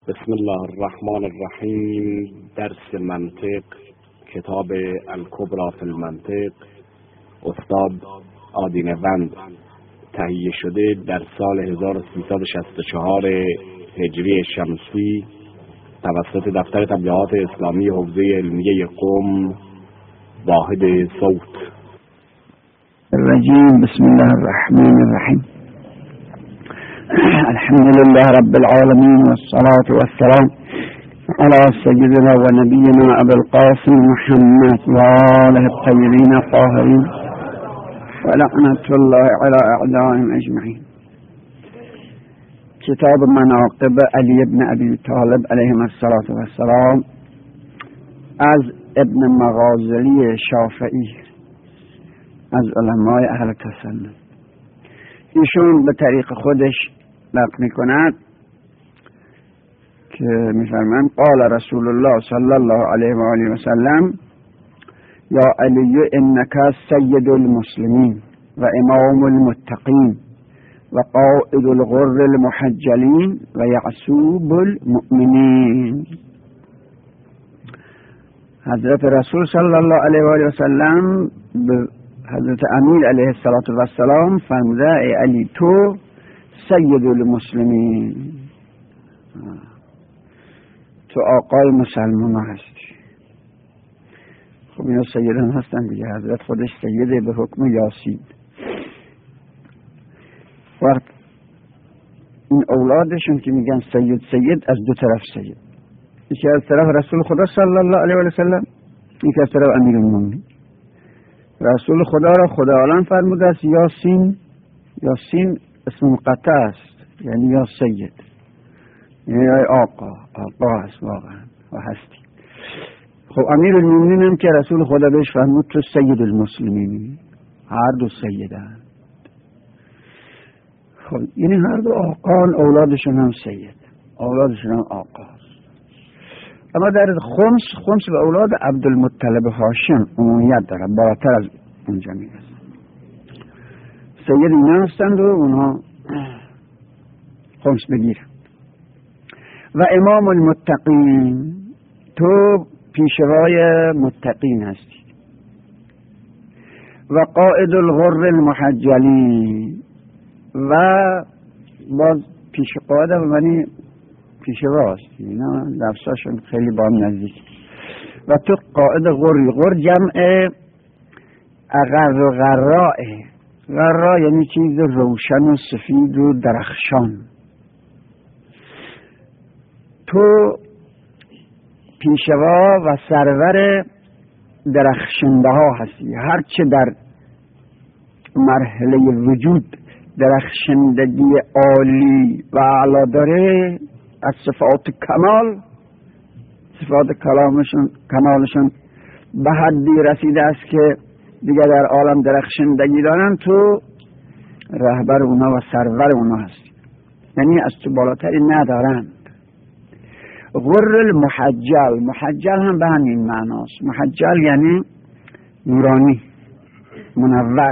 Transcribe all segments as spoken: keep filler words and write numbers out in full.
بسم الله الرحمن الرحیم. درس منطق، کتاب الکبری فی المنطق، استاد آدینوند، تهیه شده در سال هزار و سیصد و شصت و چهار هجری شمسی توسط دفتر تبلیغات اسلامی حوزه علمیه قم، واحد صوت. الرجیم. بسم الله الرحمن الرحیم. الحمد لله رب العالمين والصلاة والسلام على سيدنا ونبينا أبي القاسم محمد وآله الطيبين الطاهرين ولعنة الله على أعدائهم أجمعين. کتاب مناقب علی ابن ابی طالب علیه الصلاة والسلام از ابن مغازلی شافعی از علمای اهل تسنن. ایشون به طریق خودش نقل میکند که میفرمایند قال رسول الله صلی الله علیه و آله و سلم یا علی انک سید المسلمین و امام المتقین و قائد الغر المحجلین و یعصوب المؤمنین. حضرت رسول صلی الله علیه و آله و سلم به حضرت امیر علیه السلام فرموده ای علی تو سید المسلمین، تو آقای مسلمان هستی. خب اینا سیدان هستن دیگه، حضرت خودش سیده به حکم یاسین. وقت این اولادشون که میگن سید سید از دو طرف سید، یکی از طرف رسول خدا صلی الله علیه و سلم، یکی از طرف امیر المؤمنین. رسول خدا را خدا عالم فرموده است یاسین. یاسین اسم مقطع است، یعنی یا سید، یعنی آقا. آقا است واقعا و هستی. خب امیر المؤمنین هم که رسول خدا بهش فرمود تو سید المسلمین، هر دو سیدند. خب یعنی هر دو آقان، اولادشون هم سید، اولادشون هم آقا. اما در خمس، خمس به اولاد عبدالمطلب هاشم عمومیت داره، بالاتر از اونجا میرسه. سید اینا هستند و اونها خمس بگیرن. و امام المتقین، تو پیشوای متقین هستی. و قائد الغر المحجلین، و باز پیش قائد و منی پیشوا هستی. اینا لفظاشون خیلی با هم نزدیک. و تو قائد غری. غر جمع اغر و غرائه. غرا یعنی چیز روشن و سفید و درخشان. تو پیشوا و سرور درخشنده ها هستی. هرچه در مرحله وجود درخشندگی عالی و اعلی داره، از صفات کمال، صفات کلامشون کمالشون به حدی رسیده است که دیگر در عالم درخشندگی دارن، تو رهبر اونا و سرور اونا هستی. یعنی از تو بالاتری ندارند. غر المحجل، محجل هم به همین معناست. محجل یعنی نورانی، منور.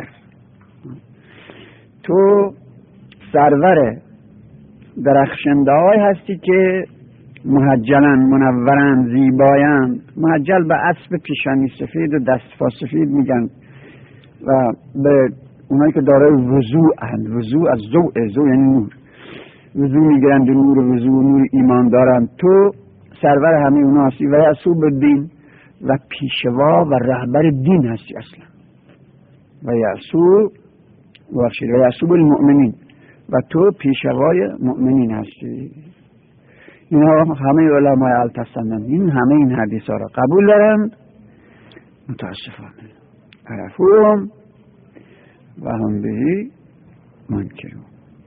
تو سرور درخشنده های هستی که محجلن، منورن، زیبایند. محجل به اسب پیشانی سفید و دستفا سفید میگن و به اونایی که دارای وضوع هستند. وضوع از ضوء، ضوء یعنی نور. وضوع میگیرند، نور وضوع، نور ایمان دارند. تو سرور همه اونا هستی و یعصوب الدین، و پیشوا و رهبر دین هستی اصلا. و یعصوب و یعصوب المؤمنین، و تو پیشوای مؤمنین هستی. اینا همه علمای التسنن این همه این حدیث ها را قبول دارند، متاسفانه عرفوهم و هم بهی منکرون.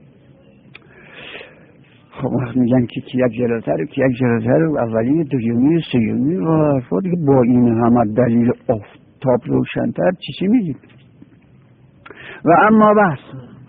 خب وقت میگن که کی یک جلوتر کی یک جلوتر، اولی، دومی، سیومی و حرفا دیگه. با این همه دلیل آفتاب روشنتر چیزی میگید؟ و اما بس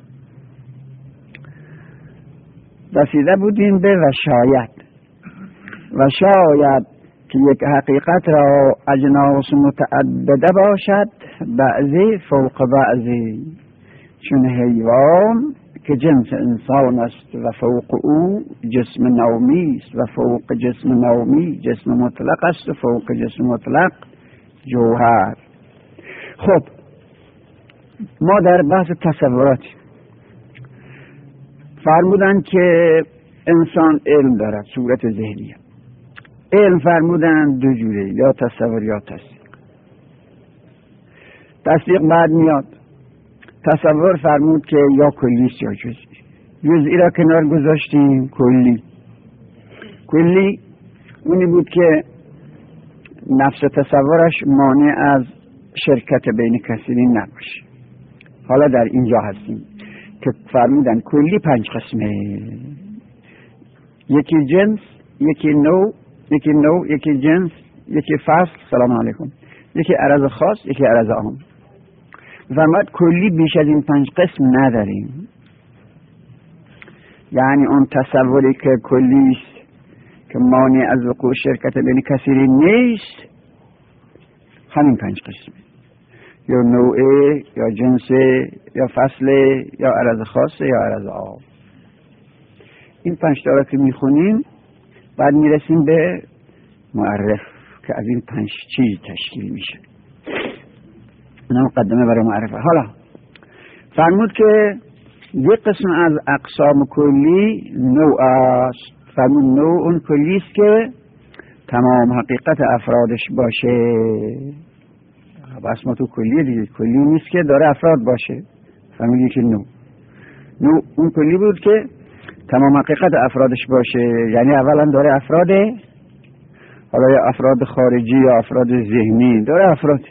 رسیده بودیم به و شاید. و شاید که یک حقیقت را اجناس متعدده باشد، بعضی فوق بعضی، چون حیوان که جنس انسان است و فوق او جسم نومی است و فوق جسم نومی جسم مطلق است و فوق جسم مطلق جوهر. خب ما در بحث تصورات فرمودن که انسان علم دارد، صورت ذهنیه. علم فرمودن دو جوره، یا تصور یا تصدیق. تصدیق بعد میاد. تصور فرمود که یا کلیست یا جزئی. جزئی را کنار گذاشتیم، کلی کلی اونی بود که نفس تصورش مانع از شرکت بین کثیرین نباشه. حالا در اینجا هستیم که فرمودن کلی پنج قسمه، یکی جنس، یکی نوع، یکی نوع، یکی جنس، یکی فصل، سلام علیکم، یکی عرض خاص، یکی عرض عام. فرمود کلی بیش از این پنج قسم نداریم. یعنی اون تصوری که کلیست که مانع از وقوع شرکت بین کثیرین نیست، همین پنج قسمه، یا نوعه، یا جنسه، یا فصله، یا عرض خاصه، یا عرض عام. این پنج تا را که میخونیم بعد میرسیم به معرف که از این پنج چیز تشکیل میشه. اینا مقدمه برای معرفه. حالا فرمود که یک قسم از اقسام کلی نوع است. فرمود نوع اون کلی است که تمام حقیقت افرادش باشه. بس ما تو کلیه دیگه، کلی نیست که داره افراد باشه. فرمودی که نوع نوع اون کلی بود که تمام حقیقت افرادش باشه. یعنی اولا داره افراده، حالا یا افراد خارجی یا افراد ذهنی، داره افراد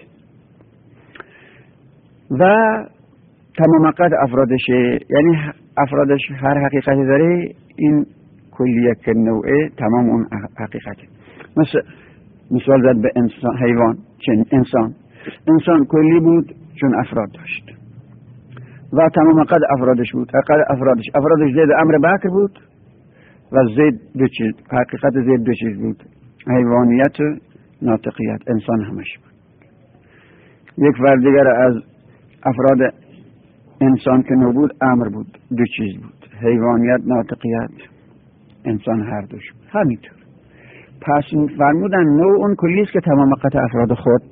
و تمام حقیقت افرادشه. یعنی افرادش هر حقیقتی داره، این کلیه که نوعه تمام اون حقیقته. مثل مثال زد به انسان، حیوان، چون انسان انسان کلی بود چون افراد داشت و تمام قد افرادش بود. قد افرادش افرادش زید امر بکر بود و زید دو چیز، حقیقت زید دو چیز بود، حیوانیت و ناطقیت. انسان همش بود. یک فرد دیگر از افراد انسان که نبود امر بود، دو چیز بود، حیوانیت، ناطقیت. انسان هر دوش بود. همینطور پس فرمودن نوع اون کلیست که تمام قد افراد خود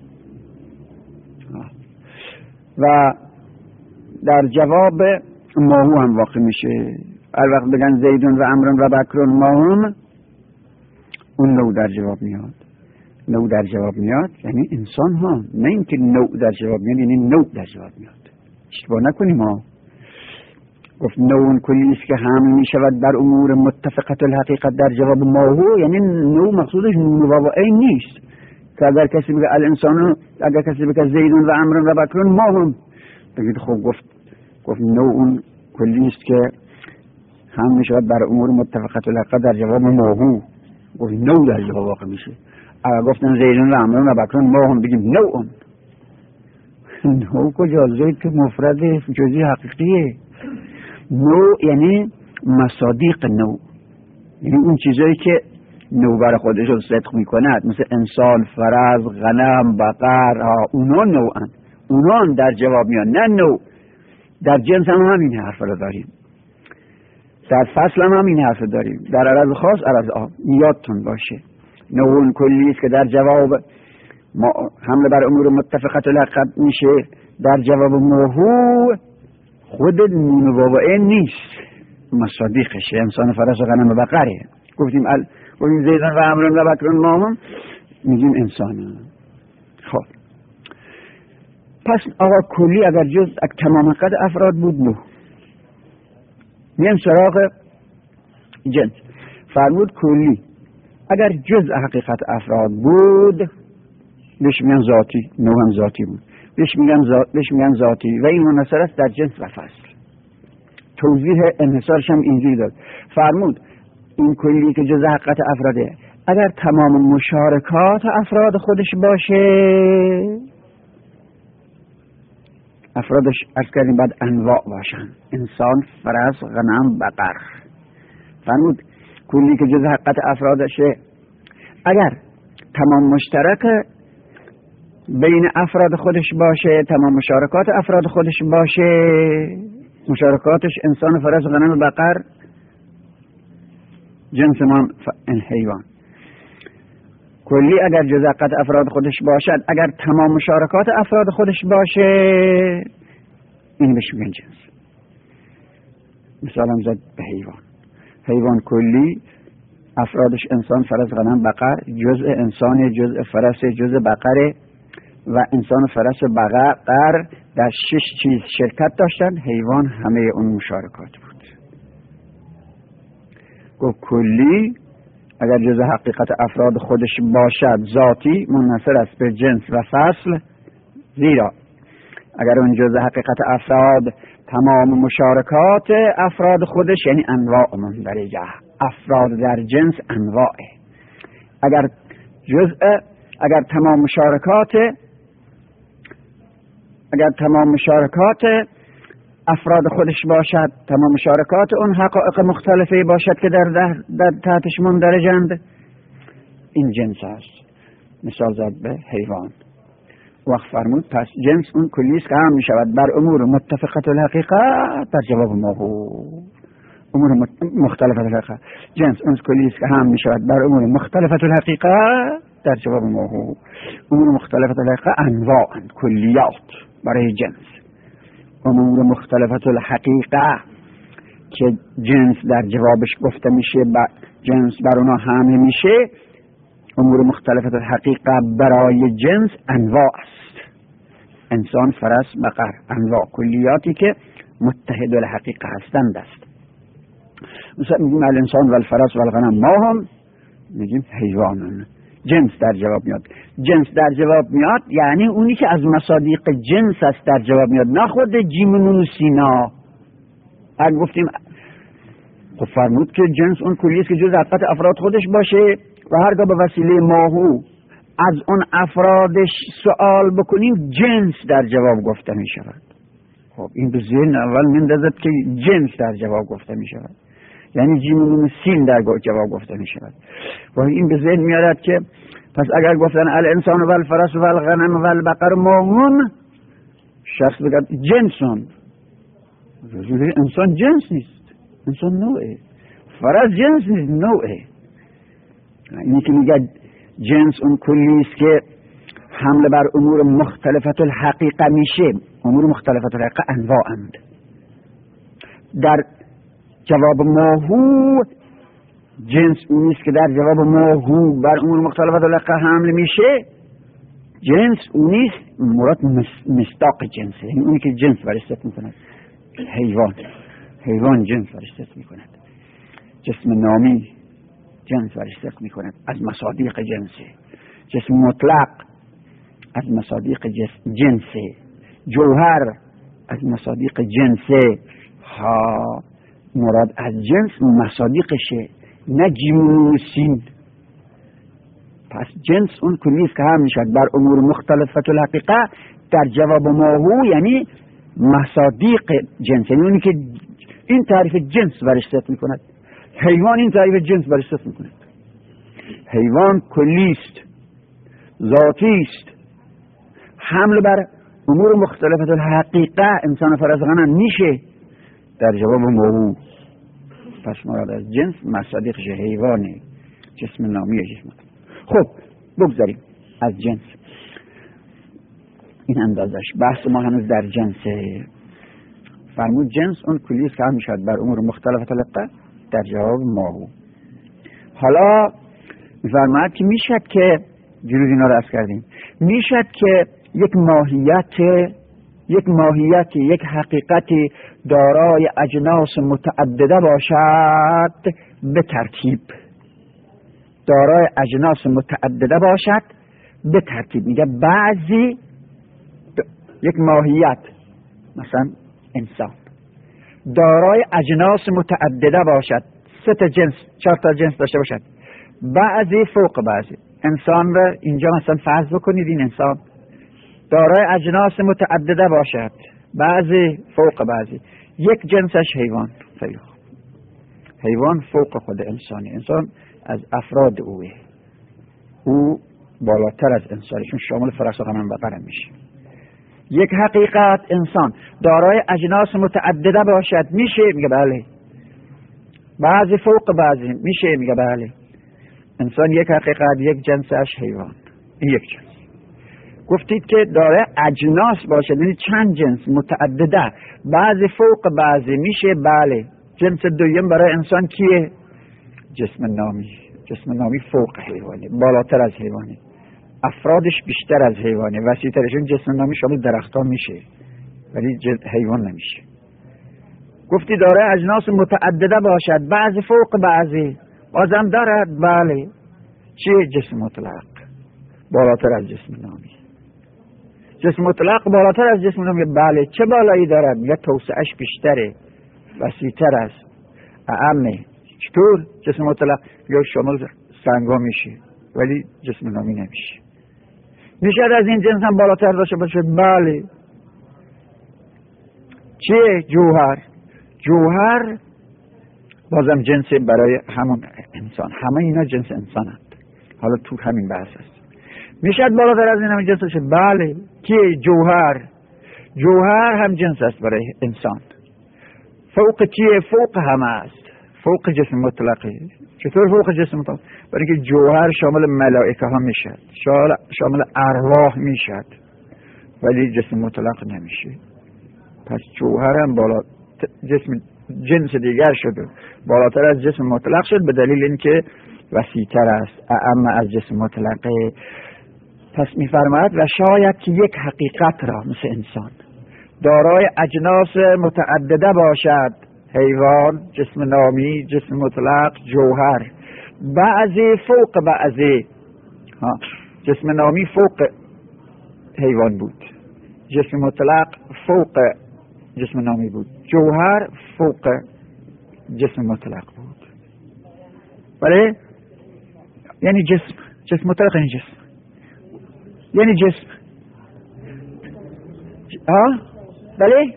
و در جواب ماهو هم واقع میشه. هر وقت بگن زیدون و عمرون و بکرون ماهم، اون نوع در جواب میاد. نوع در جواب میاد یعنی انسان ها، نه اینکه نوع در جواب میاد یعنی نوع در جواب میاد. اشتباه نکنیم ها. گفت نوع کلیست که حمل میشود بر امور متفقت الحقیقت در جواب ماهو، یعنی نوع مقصودش نون و این نیست که اگر کسی بگه الانسانو، اگر کسی بگه زیدون و عمرون و بکرون ماهم، بگید خب گفت گفت نوع اون کلیست که هم میشود بر امور متفقت الحقیقت در جواب ماهو. گفت نوع در جواب واقع میشه. اگر گفتن زیدون و عمرون و بکرون ماهم، بگیم نوع اون. نوع کجا؟ زید که مفرد جزئی حقیقیه. نوع یعنی مصادیق نوع، یعنی اون چیزایی که نوع بر خودش رو صدق میکند، مثل انسان، فرز، غنم، بقر، اونا نوعن، اونا در جواب میان، نه نوع. در جنس هم همین حرف رو داریم، در فصل هم همین حرف داریم، در عرض خاص، عرض عام. یادتون باشه نوع کلی است که در جواب حمله بر امور متفقت الحقیقت میشه، در جواب موهو خود نون و این نیست، مصادیقشه، انسان، فرس و غنم و بقره. گفتیم ال گفتیم زیدان و عمرون و بکرون ماهم، میگیم انسان. خب پس آقا کلی اگر جز تمام قد افراد بود نو. میان سراغ جنس. فرمود کلی اگر جز حقیقت افراد بود بهش میگن ذاتی، نو هم ذاتی بود، بهش میگن ذات، بهش میگن ذاتی و این منحصر است در جنس و فصل. توضیح انحصارش هم اینجوری داد. فرمود این کلی که جز حقیقت افراده اگر تمام مشارکات افراد خودش باشه، افرادش از کردیم بعد انواع باشن، انسان، فرس، غنم، بقر. فرمود کلی که جز حقیقت افرادشه اگر تمام مشترک بین افراد خودش باشه، تمام مشارکات افراد خودش باشه، مشارکاتش انسان، فرس، غنم، بقر، جنس ما این حیوان کلی اگر جز حقیقت افراد خودش باشد، اگر تمام مشارکات افراد خودش باشه، این بهش میگن جنس. مثال هم زد به حیوان. حیوان کلی افرادش انسان، فرس، غنم، بقر، جزء انسان، جزء فرس، جزء بقره و انسان، فرس، بقر در شش چیز شرکت داشتن. حیوان همه اون مشارکات بود. گفت کلی اگر جزء حقیقت افراد خودش باشد، ذاتی منحصر است به جنس و فصل، زیرا اگر اون جزء حقیقت افراد تمام مشارکات افراد خودش، یعنی انواع مندرجه، افراد در جنس انواعه، اگر جزء اگر تمام مشارکات اگر تمام مشارکات افراد خودش باشد، تمام مشارکات اون حقایق مختلفه باشد که در, در, در تحتش مندرجند، این جنس است. مثال زد به حیوان. وقت فرمود پس جنس اون کلیست که هم می شود بر امور متفقت الحقیقت در جواب موضوع. امور مختلفت الحقیقت، جنس اون کلیست که هم می شود بر امور مختلفت الحقیقت در جواب موضوع. امور مختلفت الحقیقت انواع، کلیات برای جنس. امور مختلفت الحقیقه که جنس در جوابش گفته میشه، جنس بر اونا حمل میشه. امور مختلفت الحقیقه برای جنس انواع است. انسان، فرس، بقر، انواع کلیاتی که متحد الحقیقه هستند است. مثلا میگیم الانسان و الفرس و الغنم ما هم میگیم حیوانن. جنس در جواب میاد. جنس در جواب میاد یعنی اونی که از مصادیق جنس است در جواب میاد، نه خود جیم و نون و سینا. اگه گفتیم خب فرمود که جنس اون کلیست که جز حقیقت افراد خودش باشه و هرگاه به وسیله ماهو از اون افرادش سوال بکنیم جنس در جواب گفته می شود. خب این به ذهن اول میندازد که جنس در جواب گفته می شود، یعنی جیم و نون سین در جواب گفته می شود. و این به ذهن میارد که پس اگر گفتن الانسان و الفرس و الغنم و البقر ماهون، شخص بگه جنسون. انسان جنس نیست، انسان نوعه. فرس جنس نیست، نوعه. اینی که میگه جنس اون کلیست که حمله بر امور مختلفت الحقیقه میشه. امور مختلفت الحقیقه انواعند. در جواب ماهو جنس اونیست که در جواب ماهو بر امور مختلفت الحقیقه حمله میشه. جنس اونیست مراد مصداق جنسه، یعنی اونی که جنس برش میکند. حیوان حیوان جنس برش میکند. جسم نامی جنس برش میکند از مصادیق جنسه. جسم مطلق از مصادیق جنسه. جوهر از مصادیق جنسه. ها مراد از جنس مصادیقشه، نه جیم و سین. پس جنس اون کلیست که هم میشد بر امور مختلفت الحقیقه در جواب ماهو، یعنی مصادیق جنس، یعنی اونی که این تعریف جنس برش ست میکند. حیوان این تعریف جنس برش ست میکند. حیوان کلیست، ذاتیست، حمل بر امور مختلفت الحقیقه انسان فرس غنم میشه در جواب موضوع. پس مراد از جنس مصادیقش حیوانه، جسم نامیه. جسم خب بگذاریم از جنس این اندازش. بحث ما هنوز در جنسه. فرمود جنس اون کلیست که هم میشد بر امور مختلفت الحقیقه در جواب موضوع. حالا میفرماید که میشد که جلوی اینا رو عرض کردیم، میشد که یک ماهیت یک ماهیت یک حقیقتی دارای اجناس متعدده باشد به ترتیب. دارای اجناس متعدده باشد به ترتیب. میگه بعضی یک ماهیت مثلا انسان دارای اجناس متعدده باشد، سه تا جنس، چهار تا جنس داشته باشد، بعضی فوق بعضی. انسان را اینجا مثلا فرض بکنید این انسان دارای اجناس متعدده باشد، بعضی فوق بعضی. یک جنسش حیوان. خیلی خوب. حیوان فوق خود انسانی. انسان از افراد اوه، او بالاتر از انسانی، چون شامل فرس و غنم بقره میشه. یک حقیقت انسان دارای اجناس متعدده باشد میشه؟ میگه بله. بعضی فوق بعضی میشه؟ میگه بله. انسان یک حقیقت، یک جنسش حیوان، این یک جنس. گفتید که داره اجناس باشه، یعنی چند جنس متعدده، بعضی فوق بعضی میشه؟ بله. جنس دوم برای انسان کیه؟ جسم نامی. جسم نامی فوق حیوانه، بالاتر از حیوانه، افرادش بیشتر از حیوانه، وسیع‌ترشون. جسم نامی شامل درختان میشه ولی حیوان نمیشه. گفتی داره اجناس متعدده باشد، بعضی فوق بعضی، بازم دارد؟ بله. چیه؟ جسم مطلق، بالاتر از جسم نامی. جسم مطلق بالاتر از جسم نامی، بله. چه بالایی دارد؟ یا توسعهش بیشتره، وسیع‌تر است، اعمه. چطور؟ جسم مطلق یا شامل سنگا میشه ولی جسم نامی نمیشه. میشه از این جنس هم بالاتر داشته باشه؟ بله. چیه؟ جوهر. جوهر بازم جنس برای همون انسان، همه اینا جنس انسانند. حالا تو همین بحث است. میشه بالاتر از این هم جنس باشه؟ بله. چیه؟ جوهر. جوهر هم جنس است برای انسان. فوق چیه؟ فوق همه است، فوق جسم مطلقه. چطور فوق جسم مطلق؟ برای که جوهر شامل ملائکه ها میشد، شامل ارواح میشد ولی جسم مطلق نمیشه. پس جوهر هم بالا جسم جنس دیگر شده، بالاتر از جسم مطلق شد به دلیل اینکه وسیع‌تر است، اعم از جسم مطلقه. پس میفرماید و شاید که یک حقیقت را مثل انسان دارای اجناس متعدده باشد، حیوان، جسم نامی، جسم مطلق، جوهر، بعضی فوق بعضی. ها. جسم نامی فوق حیوان بود، جسم مطلق فوق جسم نامی بود، جوهر فوق جسم مطلق بود. بله؟ یعنی جسم جسم مطلق یعنی جسم یعنی جسم ها؟ بله؟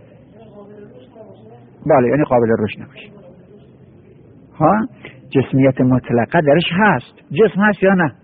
بله، یعنی قابل رشد نباشه. ها؟ جسمیت مطلقه درش هست. جسم هست یا نه؟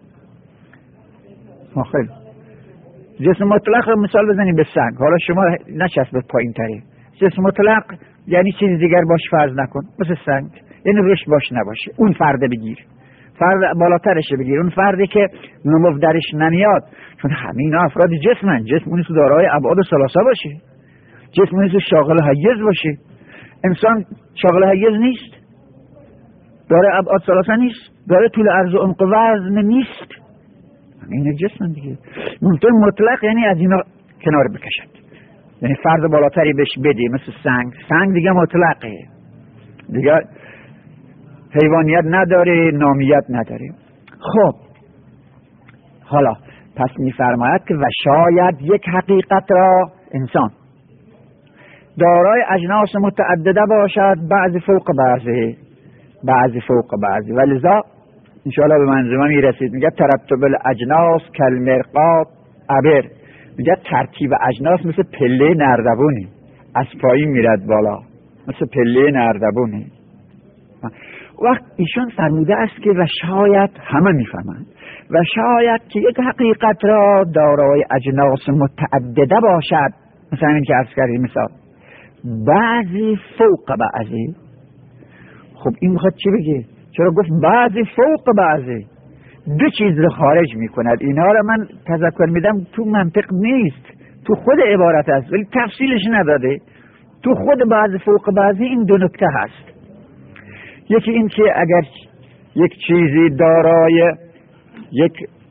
خیلی. جسم مطلق رو مثال بزنیم به سنگ. حالا شما نچسبت پایین تری. جسم مطلق یعنی چیز دیگر باش فرض نکن، مثل سنگ. یعنی رشد باش نباشه. اون فرده بگیر، فرد بالاترش بگیر، اون فردی که نمو درش نمیاد. چون همین افراد جسمن. جسم اونیست دارای ابعاد ثلاثه باشه، جسم اونیست شاغل حیز باشه. انسان شاغل حیز نیست، داره ابعاد ثلاثه نیست، داره طول عرض و عمق وزن نیست. این جسم دیگه. ممکن مطلق یعنی از اینا کنار بکشد، یعنی فرد بالاتری بهش بدی، مثل سنگ. سنگ دیگه مطلقه، دیگه حیوانیت نداره، نامیت نداره. خب حالا پس میفرماید که و شاید یک حقیقت را انسان دارای اجناس متعدده باشد، بعضی فوق بعضی، بعضی فوق بعضی. ولذا انشاءالله به منظومه میرسید. میگه ترتب الاجناس کالمرقات عبر. میگه ترتیب اجناس مثل پله نردبونی، از پایین میرد بالا، مثل پله نردبونی. وقت ایشون فرموده است که و شاید، همه میفهمند، و شاید که یک حقیقت را دارای اجناس متعدده باشد، مثلا این که عرض کردیم، مثال بعضی فوق بعضی. خب این میخواد چی بگه؟ چرا گفت بعضی فوق بعضی؟ دو چیز رو خارج میکند. اینا رو من تذکر میدم، تو منطق نیست، تو خود عبارت است ولی تفصیلش نداده. تو خود بعضی فوق بعضی این دو نکته هست. یکی این که اگر یک چیزی دارای یک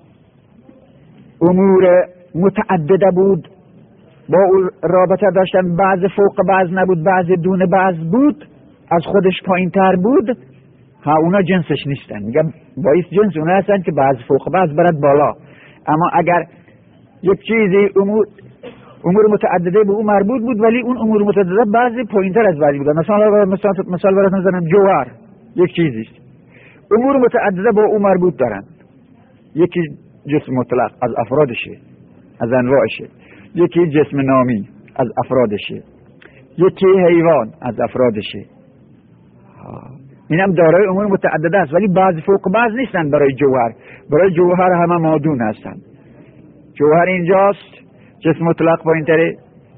امور متعدده بود، با اون رابطه داشتن، بعض فوق بعض نبود، بعض دون بعض بود، از خودش پایین تر بود، ها اونا جنسش نیستن. میگم باعث جنس اونا هستن که بعض فوق بعض برد بالا. اما اگر یک چیزی امور امور متعدده به اون مربوط بود ولی اون امور متعدده بعضی پایین تر از بعضی بودن، مثلا مثلا مثال براتون بزنم، جوهر یک چیزیست، امور متعدده با اون مربوط دارن. یکی جسم مطلق از افرادشه، از انواعشه، یکی جسم نامی از افرادشه، یکی حیوان از افرادشه. اینم دارای امور متعدده است ولی بعض فوق بعض نیستن. برای جوهر، برای جوهر همه مادون هستن. جوهر اینجاست، جسم مطلق پایین تره،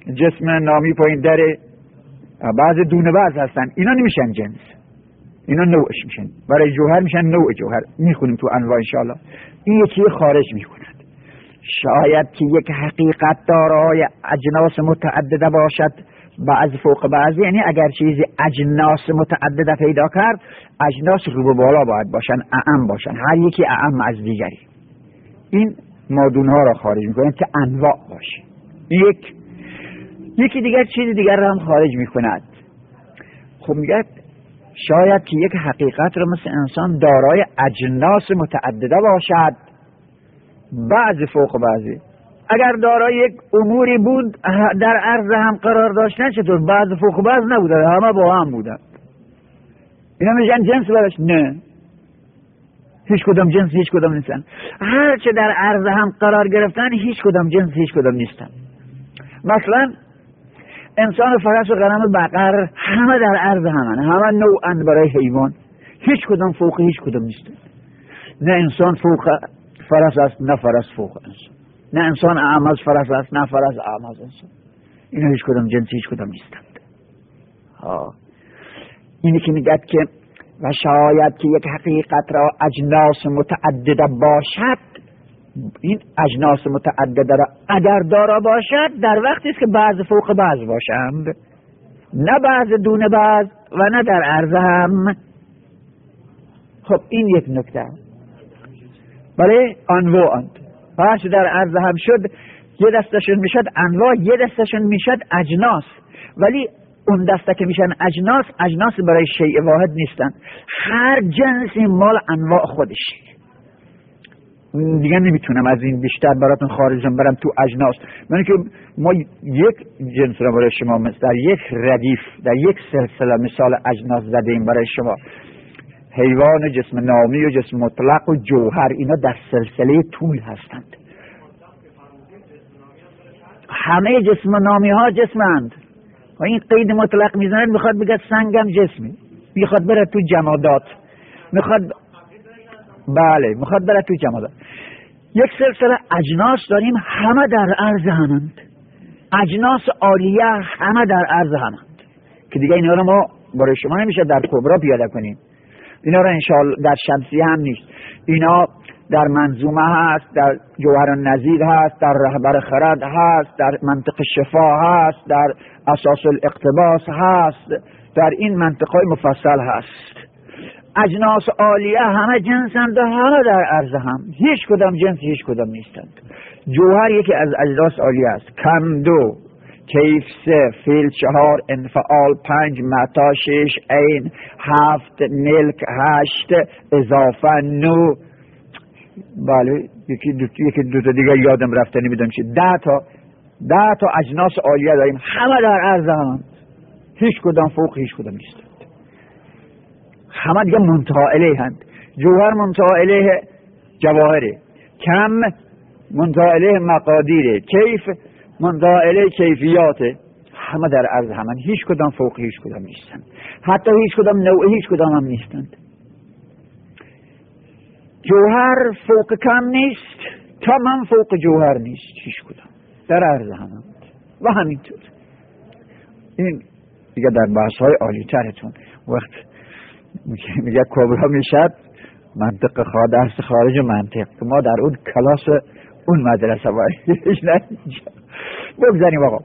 جسم نامی پایین دره، بعض دونه بعض هستن، اینا نمیشن جنس، اینا نوعش میشن. برای جوهر میشن نوع جوهر، میخونیم تو انواع انشاءالله. این یکی خارج میکنند. شاید که یک حقیقت دارای اجناس متعدده باشد بعض فوق بعض، یعنی اگر چیزی اجناس متعدده پیدا کرد، اجناس رو به بالا باید باشن، اعم باشن، هر یکی اعم از دیگری. این مادونها را خارج میکنند که انواع باشه. یک یکی دیگر چیز دیگر را هم خارج میکند. خب میگه شاید که یک حقیقت را مثل انسان دارای اجناس متعدده باشد بعضی فوق بعضی. اگر دارای یک اموری بود در عرض هم قرار داشتن، چطور بعض فوق بعض نبودن، همه با هم بودن، اینا میشن جنس برش؟ نه، هیچ کدام جنس هیچ کدام نیستن. هر چه در عرض هم قرار گرفتن هیچ کدام جنس هیچ کدام نیستن. مثلا انسان فرس و غنم بقر همه در عرض همن، همه نوعن برای حیوان، هیچ کدام فوق هیچ کدام نیستن. نه انسان فوق فرس است، نه فرس فوق انسان، نه انسان اعم از فرس است، نه فرس اعم از انسان. اینا هیچ کدام جنس هیچ کدام نیستند. ها اینی که میگه که و شاید که یک حقیقت را اجناس متعدده باشد، این اجناس متعدده را اگر دارا باشد در وقتی است که بعض فوق بعض باشند، نه بعض دون بعض و نه در عرض هم. خب این یک نکته. برای انواعند، پس در عرض هم شد یه دستشون میشد انواع، یه دستشون میشد اجناس. ولی اون دسته که میشن اجناس، اجناس برای شیء واحد نیستن، هر جنسی مال انواع خودشه. دیگه نمیتونم از این بیشتر براتون خارجم برم تو اجناس. من که ما یک جنس را برای شما در یک ردیف در یک سلسله مثال اجناس زدیم برای شما. حیوان، جسم نامی و جسم مطلق و جوهر، اینا در سلسله طول هستند. همه جسم نامی ها جسمند و این قید مطلق میزنند، میخواد بگه سنگم جسمی، میخواد بره تو جمادات، میخواد بله میخواد بره تو جمادات. یک سلسله اجناس داریم، همه در عرض همند، اجناس عالیه همه در عرض همند که دیگه اینا رو ما برای شما نمیشه در کبرا پیاده کنیم. اینا رو انشاءالله در شمسیه هم نیست، اینا در منظومه هست، در جوهر النظیر هست، در رهبر خرد هست، در منطق شفا هست، در اساس الاقتباس هست، در این منطقه مفصل هست. اجناس عالیه همه جنسند و همه در عرض هم، هیچ کدام جنس هیچ کدام نیستند. جوهر یکی از اجناس عالیه است. کم دو، کیف سه، فیل چهار، انفعال پنج، متا شش، عین هفت، ملک هشت، اضافه نو. بله یکی دو یکی دو تا دیگه یادم رفته نمیدونم چی. ده تا ده تا اجناس عالیه داریم، همه در عرض هم، هیچ کدام فوق هیچ کدام نیستند. همه دیگه منتهی الیه هند. جوهر منتهی الیه جواهره، کم منتهی الیه مقادیره، کیف منتهی الیه کیفیاته. همه در عرض همن، هیچ کدام فوق هیچ کدام نیستند، حتی هیچ کدام نوع هیچ کدام هم نیستند. جوهر فوق کم نیست، تمام فوق جوهر نیست، هیچ کدام در عرض همند و همینطور. این دیگه در بحث های عالی ترتون وقت میگه کبرا میشد منطق خواهد درس خارج منطق که ما در اون کلاس اون مدرسه باید بگذاریم. آقا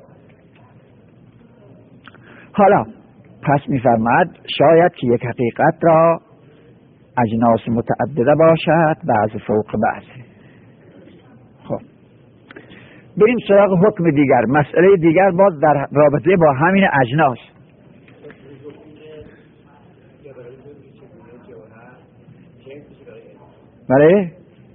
حالا پس میفرماد شاید که یک حقیقت را اجناس متعدده باشد بعض فوق بعض. خب بریم سراغ حکم دیگر، مسئله دیگر باز در رابطه با همین اجناس. بله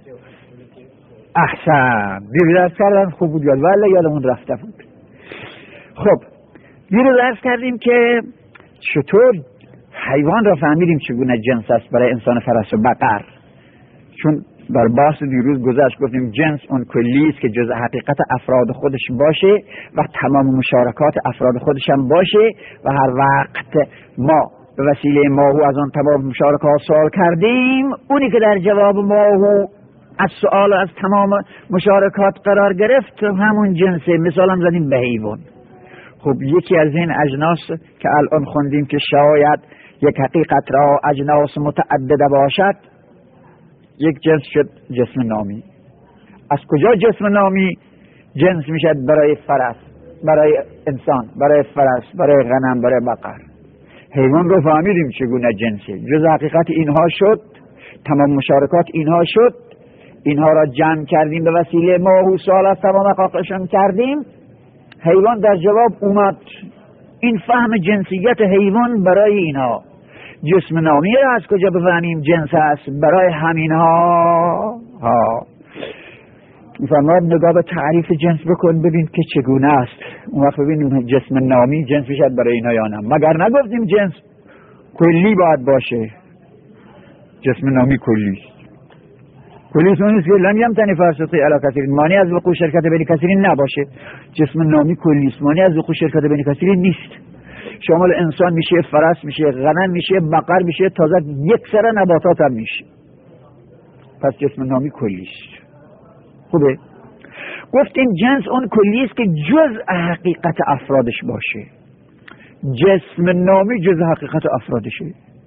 احسن، دیگه درس کردن خوب بود یاد، ولی یادمون رفته بود. خب دیگه درس کردیم که چطور حیوان را فهمیدیم چگونه جنس است برای انسان فرس و بقر، چون در بحث دیروز گذشت گفتیم جنس اون کلی است که جزء حقیقت افراد خودش باشه و تمام مشارکات افراد خودش هم باشه و هر وقت ما به وسیله ماهو از آن تمام مشارکات سوال کردیم، اونی که در جواب ماهو از سوال از تمام مشارکات قرار گرفت همون جنسه. مثال هم زدیم به حیوان، خب یکی از این اجناس که الان خوندیم که شاید یک حقیقت را اجناس متعدده باشد، یک جنس شد جسم نامی. از کجا جسم نامی جنس میشد؟ برای فرس، برای انسان، برای فرس، برای غنم، برای بقر. حیوان رو فهمیدیم چگونه جنسه. جز حقیقت اینها شد، تمام مشارکات اینها شد، اینها را جمع کردیم به وسیله ماه و سال از تمام حقایقشان کردیم. حیوان در جواب اومد. این فهم جنسیت حیوان برای اینها. جسم نامی را از کجا بفهمیم جنس است؟ برای همینها. ها فرماد نگاه به تعریف جنس بکن ببین که چگونه است. اون وقت ببینیم جسم نامی جنس بشد برای اینها یا نه. مگر نگفتیم جنس کلی باید باشه؟ جسم نامی کلی است. کلی است اونیست که لم یمتنی فرصتی علی کثیرین، مانع از وقوع شرکت بین کثیرین نباشه. جسم نامی کلی است، مانع از وقوع شرکت بین کثیرین نیست. شامل انسان میشه، فرس میشه، غنم میشه، بقر میشه، تازه یک سر نباتات هم میشه. پس جسم نامی کلی است. خوبه؟ گفتیم جنس اون کلی است که جز حقیقت افرادش باشه. جسم نامی جز حقیقت افرادشه.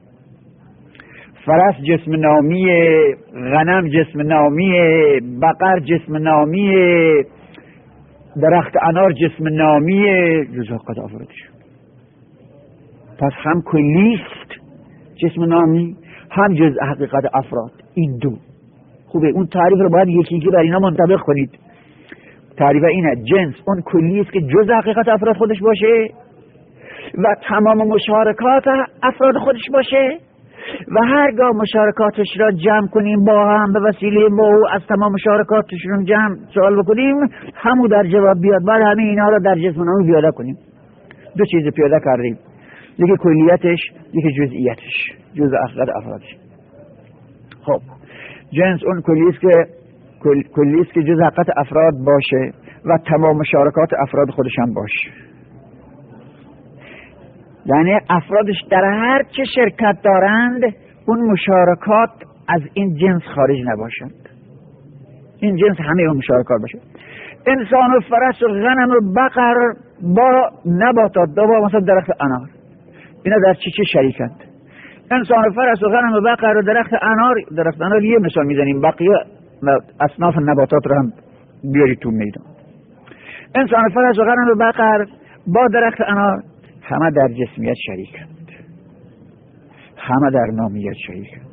فرس جسم نامی، غنم جسم نامی، بقر جسم نامی، درخت انار جسم نامی، جز حقیقت افرادشه. پس هم کلی است جسم نامی، هم جز حقیقت افراد. این دو خوبه. اون تعریف رو باید یکی یکی بر اینا منطبق کنید. تعریف اینه: جنس اون کلی است که جز حقیقت افراد خودش باشه و تمام مشارکات افراد خودش باشه و هرگاه مشارکاتش را جمع کنیم با هم به وسیله مو از تمام مشارکاتشون جمع سوال بکنیم، همو در جواب بیاد. بعد همه اینا را در جسم نامی پیاده کنیم. دو چیز پیاده کردیم، یکی کلیتش، یکی جزئیاتش، جز حقیقت افرادش. خب جنس اون کلی است که کل، کلی است که جز حقیقت افراد باشه و تمام مشارکات افراد خودش هم باشه. یعنی افرادش در هر چه شرکت دارند اون مشارکات از این جنس خارج نباشند. این جنس همه اون مشارکات باشه. انسان و فرس و غنم و بقر با نباتات با مثلا درخت انار، اینا در چی چه شریکند؟ انسان و فرس و غنم و بقر و درخت انار، درخت انار یه مثال میزنیم، بقیه اصناف نباتات رو هم بیاری تو میدان. انسان و فرس و غنم و بقر با درخت انار همه در جسمیت شریکند، همه در نامیت شریکند،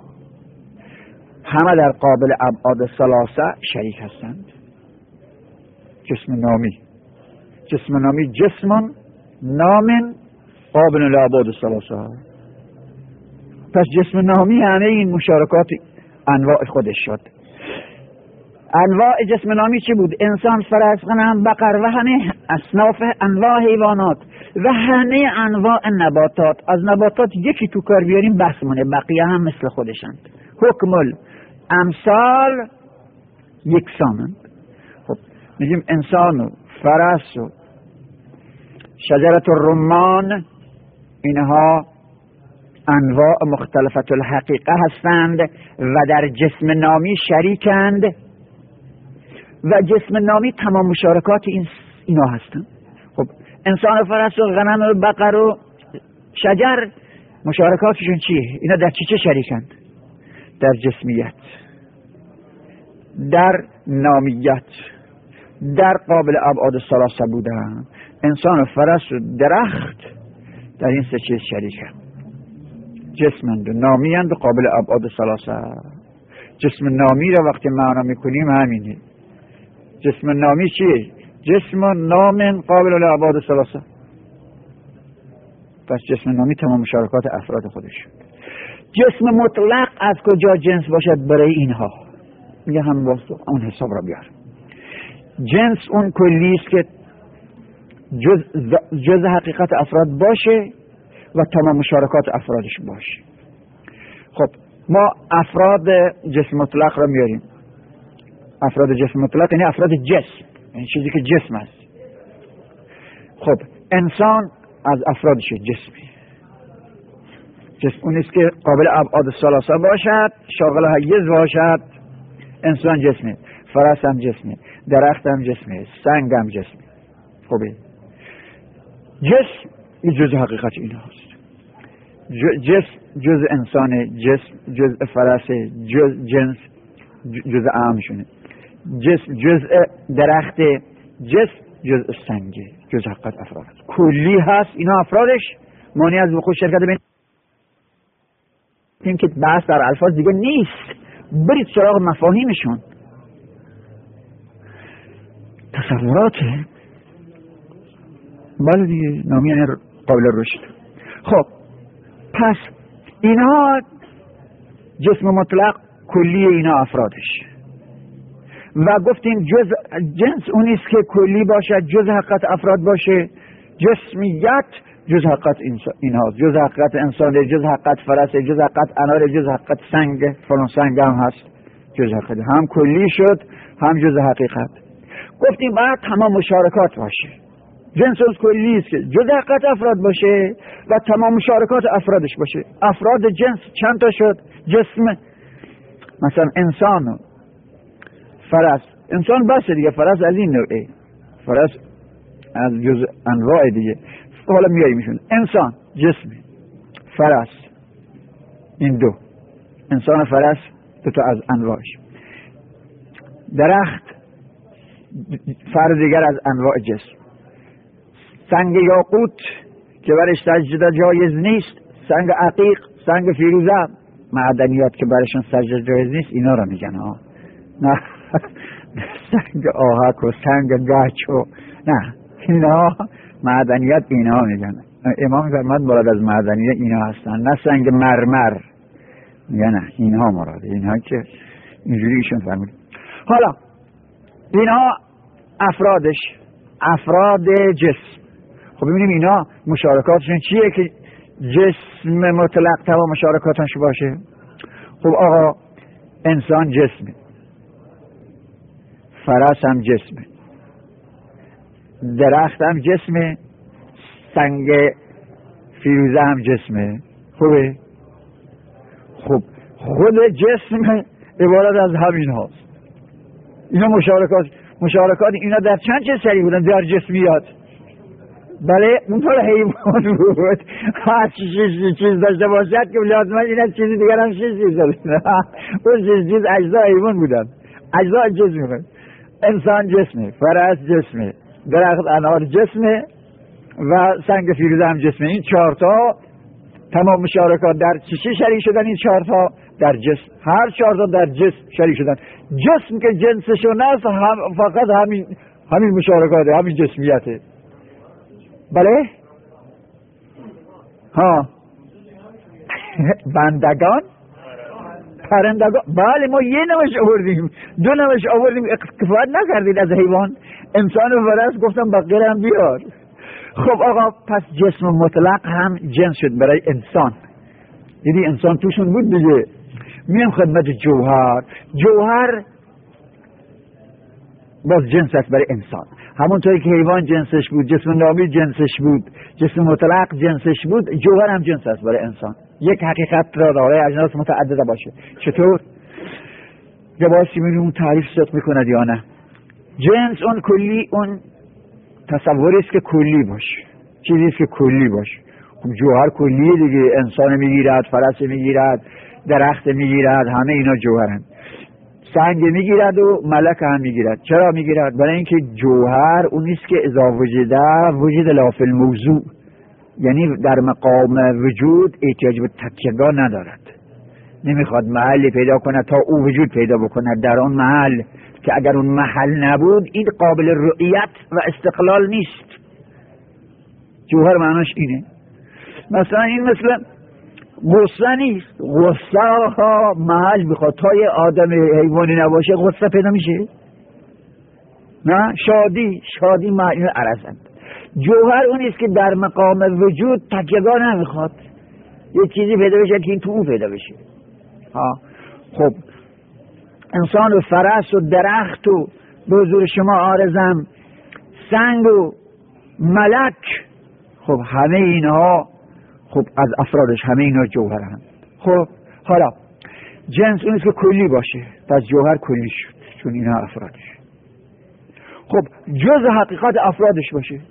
همه در قابل ابعاد ثلاثه شریک هستند. جسم نامی جسم نامی جسم نام قابل لابد ثلاثه. پس جسم نامی همه این مشارکات انواع خودش شد. انواع جسم نامی چی بود؟ انسان، فرس، غنم، بقر و همه اصناف انواع حیوانات و همه انواع نباتات. از نباتات یکی تو کار بیاریم بس مونه، بقیه هم مثل خودشند. حکم الامثال یکسانند. خب میگیم انسان و فرس و شجرت الرمان اینها انواع مختلفت الحقیقه هستند و در جسم نامی شریکند و جسم نامی تمام مشارکات این اینا هستند. خب انسان و فرس و غنم و بقر و شجر مشارکاتشون چیه؟ اینا در چی چه شریکند؟ در جسمیت، در نامیت، در قابل ابعاد ثلاثه بودن. انسان و فرس و درخت در این سه چیز شریکند، جسمند و نامیند و قابل ابعاد ثلاثه. جسم نامی را وقتی معنا میکنیم همینه. جسم نامی چیه؟ جسم نام قابل لابد ثلاثه. پس جسم نامی تمام مشارکات افراد خودش. جسم مطلق از کجا جنس باشد برای اینها؟ میگه هم واسه اون حساب را بیار. جنس اون کلی است که جز, جز حقیقت افراد باشه و تمام مشارکات افرادش باشه. خب ما افراد جسم مطلق را میاریم. افراد جسم مطلق یعنی افراد جسم، یعنی چیزی که جسم است. خب انسان از افرادش جسمی. جسم اون است که قابل ابعاد ثلاثه باشد، شاغل حیز باشد. انسان جسمی، فرس هم جسمی، درخت هم جسمی، سنگ هم جسمی. خوبه جسم این جز حقیقت این هست. جسم جز انسانه، جسم جز فرسه، جز جنس جز عامشونه، جسم جز درخت، جسم جز سنگه، جز حقیقت افراد هست. کلی هست. اینا افرادش مانع از وقوع شرکت بین این که بحث در الفاظ دیگه نیست. برید سراغ مفاهیمشون. تصوراته بله دیگه، نامی یعنی قابل رشد. خب پس اینا جسم مطلق کلی اینا افرادش، و گفتیم جز جنس اونیست که کلی باشه، جز حقیقت افراد باشه. جسمیت جز حقیقت این هاست، جز حقیقت انسانه، جز حقیقت فرسه، جز حقیقت اناره، جز حقیقت سنگ، فلان سنگ هم هست جز حقیقت، هم کلی شد هم جز حقیقت. گفتیم باید تمام مشارکات باشه. جنس اون کلی است که جز حقیقت افراد باشه و تمام مشارکات افرادش باشه. افراد جنس چند تا شد؟ جسم مثلا انسان و فرس. انسان بس دیگه، فرس از این نوعه، فرس از جز انواع دیگه. حالا میاییمشون. انسان جسم، فرس، این دو انسان و فرس دو تا از انواعش. درخت فرد دیگر از انواع جسم. سنگ یاقوت که برش سجده جایز نیست، سنگ عقیق، سنگ فیروزه، معدنیات که برشون سجده جایز نیست، اینا رو میگن ها. نه سنگ آهک و سنگ گچ و نه، اینا معدنیات اینا میگن. امام فرمود مراد از معدنیات اینا هستن، نه سنگ مرمر. میگن نه اینها مراده، اینها که اینجوری ایشون فرمود. حالا اینها افرادش، افراد جسم. خب ببینیم اینا مشارکاتشون چیه که جسم مطلق تمام مشارکاتش باشه. خب آقا انسان جسمه، فرس هم جسمه، درخت هم جسمه، سنگ فیروزه هم جسمه. خوبه؟ خب خود جسم عبارت از همین هاست. اینا مشارکات مشارکات اینا در چند چه سری بودن؟ در جسمیات. بله اونطور حیوان بود، هر چیز چیز داشته باشد که لازمه این از چیزی دیگر هم چیز چیز داشت. اون چیز چیز اجزا حیوان بودن، اجزا جسم بودن. انسان جسمه، فرس جسمه، درخت انار جسمه و سنگ فیروزه هم جسمه. این چهار تا تمام مشارکات در چی شریک شدن؟ این چهار تا در جسم، هر چهار تا در جسم شریک شدن. جسم که جنسشون است هم فقط همین همین مشارکاته، همین جسمیته. بله ها بندگان پرندگان. بله ما یه نوش آوردیم، دو نوش آوردیم، کفایت نکردید از حیوان. انسان و فرس گفتم بقیه هم بیار. خب آقا پس جسم مطلق هم جنس شد برای انسان. دیدی انسان توشون بود دیگه. میم خدمت جوهر. جوهر باز جنس است برای انسان، همونطوری که حیوان جنسش بود، جسم نامی جنسش بود، جسم مطلق جنسش بود، جوهر هم جنس است برای انسان. یک حقیقت را داره، اجناس متعدده باشه. چطور؟ جباسی میبینیم تعریف صدق میکند یا نه. جنس اون کلی، اون تصوری است که کلی باشه، چیزی است که کلی باشه. خب جوهر کلیه دیگه، انسان میگیرد، فرس میگیرد، درخت میگیرد، همه اینا جوهرند. سنگ میگیرد و ملک هم میگیرد. چرا میگیرد؟ برای اینکه جوهر اون نیست که اذا وجده وجد لا فی الموضوع، یعنی در مقام وجود احتیاج به تکیهگاه ندارد، نمیخواد محلی پیدا کنه تا او وجود پیدا بکنه در اون محل، که اگر اون محل نبود این قابل رؤیت و استقلال نیست. جوهر معناش اینه. مثلا این مثلا غصه نیست، غصه ها محل بخواد، تا یه آدم حیوانی نباشه غصه پیدا میشه؟ نه. شادی، شادی معنی عرضند. جوهر اونیست که در مقام وجود تکیهگاه نمیخواد، یه چیزی پیدا بشه که این تو اون پیدا بشه. ها خب انسان و فرس و درخت و به حضور شما عارضم سنگ و ملک، خب همه اینها خب از افرادش، همه اینا جوهرند. خب حالا جنس اونیست که کلی باشه، پس جوهر کلی شد چون اینا افرادش. خب جز حقیقت افرادش باشه،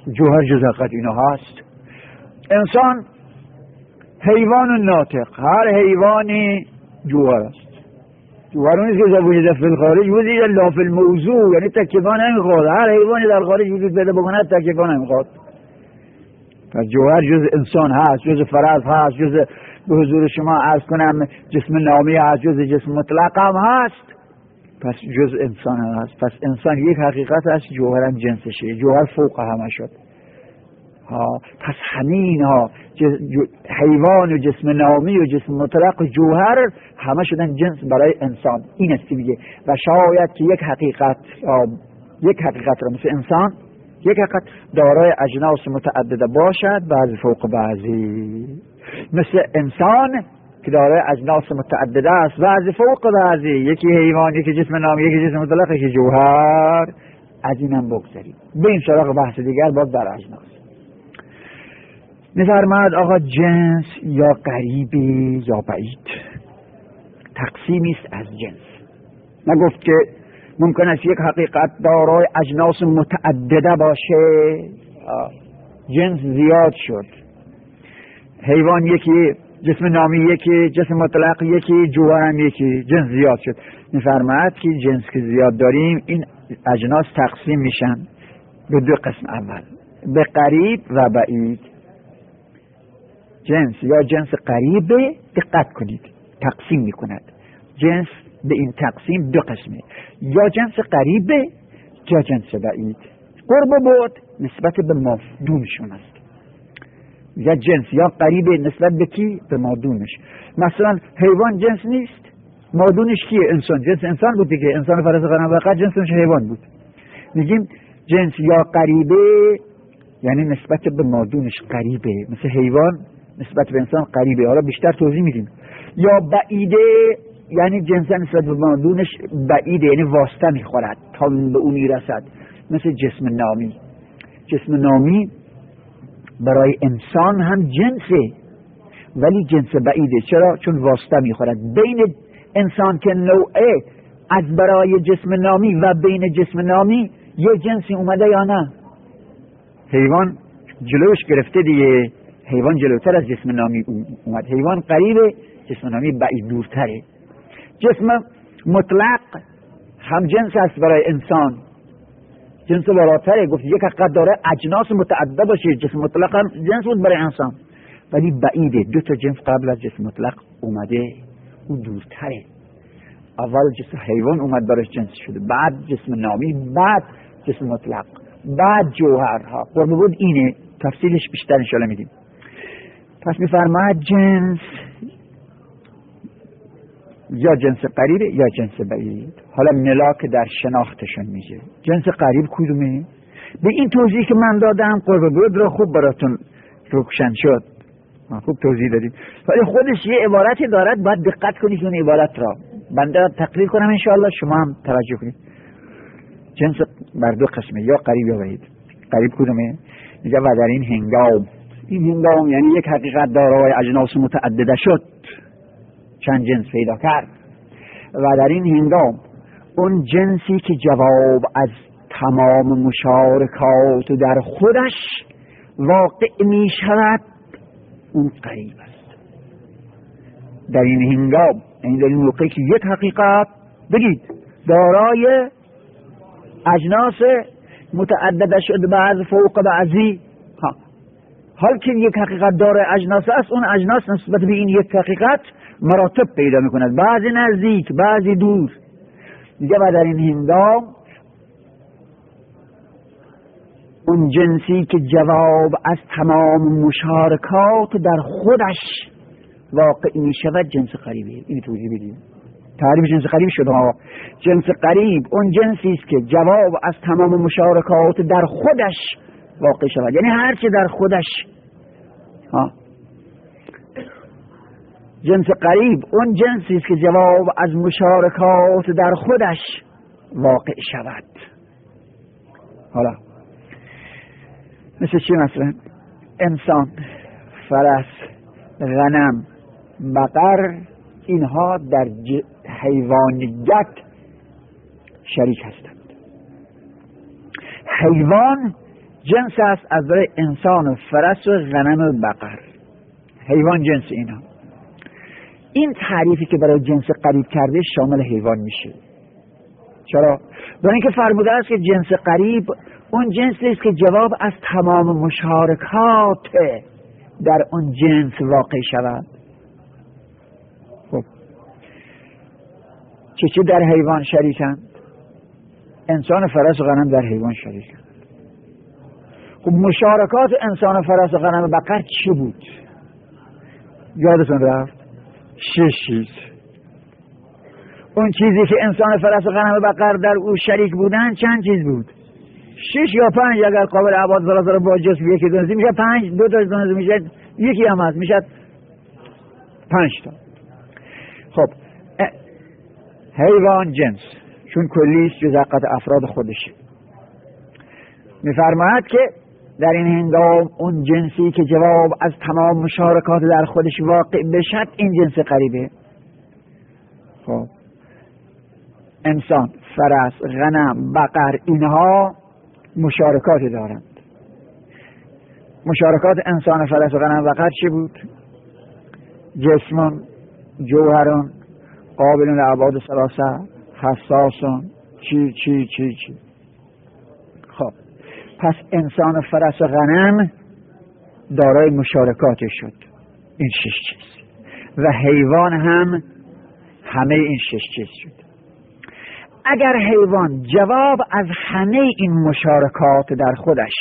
جوهر جز حقیقت اینا هست. انسان حیوان ناطق، هر حیوانی جوهر است. جوهر اون نیست که وجود فی الخارج وجود الا فی الموضوع، یعنی تکیفا نمیخواد. هر حیوانی در خارج وجود پیدا بکنه تکیفا نمیخواد. پس جوهر جز انسان هست، جز فرض هست، جز به حضور شما عرض کنم جسم نامی هست، جز جسم مطلق هم هست. پس جز انسان هست. پس انسان یک حقیقت هست، جوهر هم جنسشه، جوهر فوق همه شد. ها پس همین ها حیوان و جسم نامی و جسم مطلق و جوهر همه شدن جنس برای انسان. این است میگه و شاید که یک حقیقت یا یک حقیقت را مثل انسان یک حقیقت دارای اجناس متعدده باشد، بعضی فوق بعضی، مثل انسان که دارای اجناس متعدده است، بعضی فوق بعضی، یکی حیوان، یکی جسم نامی، یکی جسم مطلق، یکی جوهر. از اینم بگذاریم به این سراغ بحث دیگر باز در اجناس. می‌فرماید آقا جنس یا قریبی یا بعید تقسیمی است از جنس. نگفت که ممکن است یک حقیقت دارای اجناس متعدده باشه، جنس زیاد شد، حیوان یکی، جسم نامی یکی، جسم مطلق یکی، جوهر هم یکی، جنس زیاد شد. می‌فرماید که جنس که زیاد داریم این اجناس تقسیم میشن به دو قسم. اول به قریب و بعید. جنس یا جنس قریبه، دقت کنید، تقسیم میکند جنس به این تقسیم دو قسمه، یا جنس قریبه یا جنس بعید. قرب و بعد نسبت به مادونشون است. یا جنس یا قریبه نسبت به کی؟ به مادونش. مثلا حیوان جنس نیست، مادونش کیه؟ انسان. جنس انسان بود دیگه، انسان فرض قرن وقت جنسش حیوان بود. میگیم جنس یا قریبه یعنی نسبت به مادونش قریبه، مثل حیوان نسبت به انسان قریبه. حالا بیشتر توضیح میدیم. یا بعیده یعنی جنس نسبت به مادونش بعیده، یعنی واسطه میخورد تا به اون میرسد، مثل جسم نامی. جسم نامی برای انسان هم جنسه ولی جنس بعیده. چرا؟ چون واسطه میخورد بین انسان که نوعه از برای جسم نامی و بین جسم نامی یه جنسی اومده یا نه؟ حیوان جلوش گرفته دیگه، حیوان جلوتر از جسم نامی اومد. حیوان قریبه، جسم نامی بعید دورتره. جسم مطلق هم جنس است برای انسان، جنس بالاتره. گفت یک حقیقت داره اجناس متعدد باشه، جسم مطلق هم جنس بود برای انسان ولی بعیده. دو تا جنس قبل از جسم مطلق اومده، او دورتره. اول جسم حیوان اومد برای جنس شده، بعد جسم نامی، بعد جسم مطلق، بعد جوهرها. قرب بود اینه، تفصیلش بیشتر انشاءالله میدیم. پس میفرماید جنس یا جنس قریب یا جنس بعید. حالا ملاک در شناختشون میشه. جنس قریب کدومه؟ به این توضیح که من دادم قرب بود رو خوب براتون روشن شد، خوب توضیح دادیم. ولی خودش یه عبارتی دارد، باید دقت کنید اون عبارت را. بنده تقریر کنم انشاءالله، شما هم توجه کنید. جنس بر دو قسمه، یا قریب یا بعید. قریب کدومه؟ میگه و در این هنگام، این هنگام یعنی یک حقیقت دارای اجناس متعدده شد، چند جنس پیدا کرد. و در این هنگام اون جنسی که جواب از تمام مشارکات در خودش واقع می شود اون قریب است. در این هنگام یعنی در این موقعی که یک حقیقت بگید دارای اجناس متعدده شد، بعض فوق بعضی، ها حال که یک حقیقت دارای اجناس است، اون اجناس نسبت به این یک حقیقت مراتب پیدا میکند، بعضی نزدیک بعضی دور. دیگه و در این هنگام اون جنسی که جواب از تمام مشارکات در خودش واقع می شود جنس قریبه. این توضیح بدیم. تعریف جنس قریب شد ها. جنس قریب اون جنسی است که جواب از تمام مشارکات در خودش واقع شود، یعنی هر چه در خودش. ها جنس قریب اون جنسی است که جواب از مشارکات در خودش واقع شود. حالا مثل چی؟ مثلا انسان، فرس، غنم، بقر، اینها در حیوانیت شریک هستند. حیوان جنس است از برای انسان و فرس و غنم و بقر. حیوان جنس اینا. این تعریفی که برای جنس قریب کرده شامل حیوان میشه. چرا؟ برای اینکه فرموده است که جنس قریب اون جنسی است که جواب از تمام مشارکات در اون جنس واقع شود. خب چه چه در حیوان شریکند؟ انسان و فرس و غنم در حیوان شریکند. خب مشارکات انسان و فرس و غنم و بقر چی بود؟ یادتون رفت؟ شش چیز. اون چیزی که انسان فرس و غنم و بقر در او شریک بودن چند چیز بود؟ شش یا پنج. اگر قابل عباد زلازل با جسم یکی دونزی میشه پنج، دو تا دونزی میشه یکی هم هست میشه پنج تا. خب حیوان جنس چون کلیست جز حقیقت افراد خودشه. میفرماید که در این هنگام اون جنسی که جواب از تمام مشارکات در خودش واقع بشد این جنس قریبه. خب انسان، فرس، غنم، بقر اینها مشارکات دارند. مشارکات انسان، فرس و غنم و بقر چی بود؟ جسمون، جوهرون، قابلون لعباد ثلاثه، حساسون، چی چی چی چی. خب پس انسان و فرس و غنم دارای مشارکات شد، این شش چیز، و حیوان هم همه این شش چیز شد. اگر حیوان جواب از همه این مشارکات در خودش